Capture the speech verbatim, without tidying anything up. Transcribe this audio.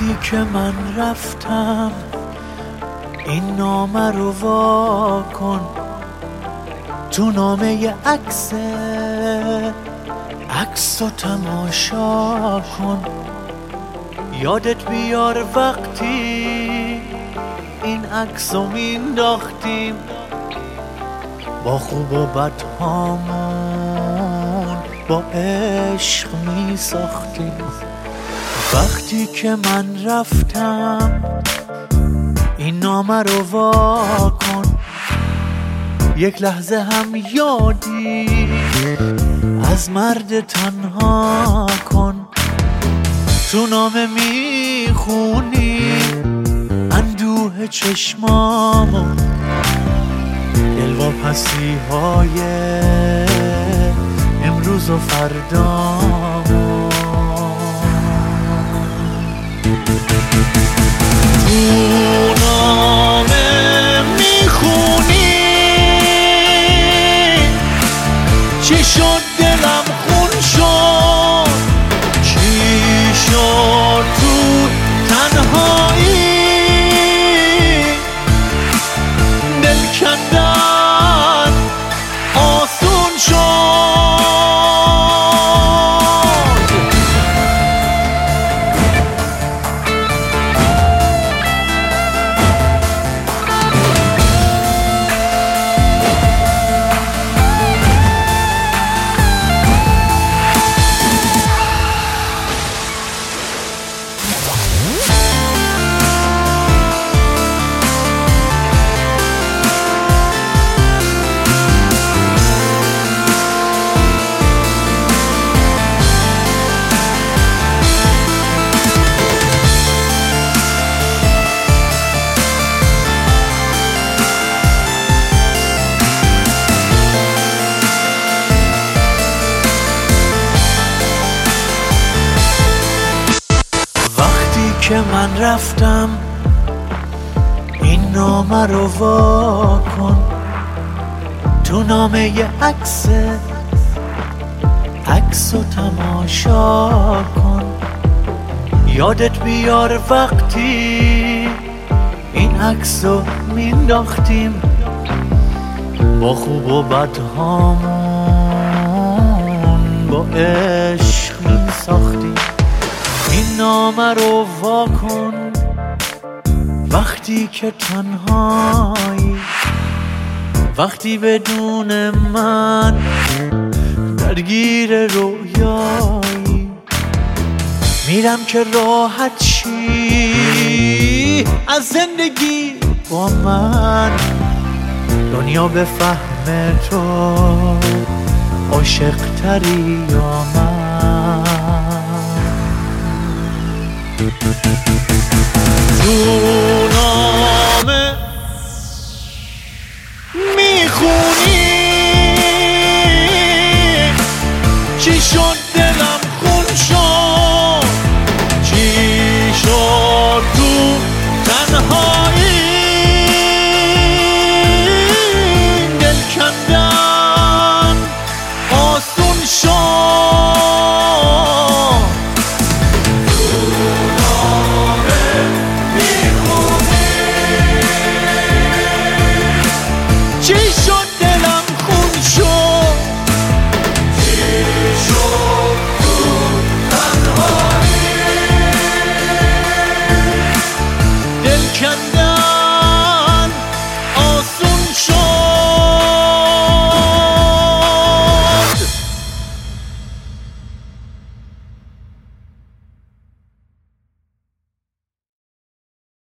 وقتی که من رفتم این نامه رو وا کن، تو نامه ی عکس عکس رو تماشا کن. یادت بیار وقتی این عکس رو مینداختیم، با خوب و بد هامون با عشق می ساختیم. وقتی که من رفتم این نامه رو وا کن، یک لحظه هم یادی از مرد تنها کن. تو نامه میخونی اندوه چشمامو، دلواپسی های امروز و فردامو. تو نامه میخونی چی شد دلم خون شد، چی شد تو تنهایی، دل کندن آسون شد. که من رفتم این نامه رو وا کن، تو نامه ی عکس عکس رو تماشا کن. یادت بیار وقتی این عکس رو مینداختیم، با خوب و بد هامون با عشق میساختیم. این نامه رو وا کن وقتی که تنهایی، وقتی بدون من درگیر رویایی. میرم که راحت شی از زندگی با من، دنیا به فهم تو عاشق تری یا من. تو نامه میخونی چی شد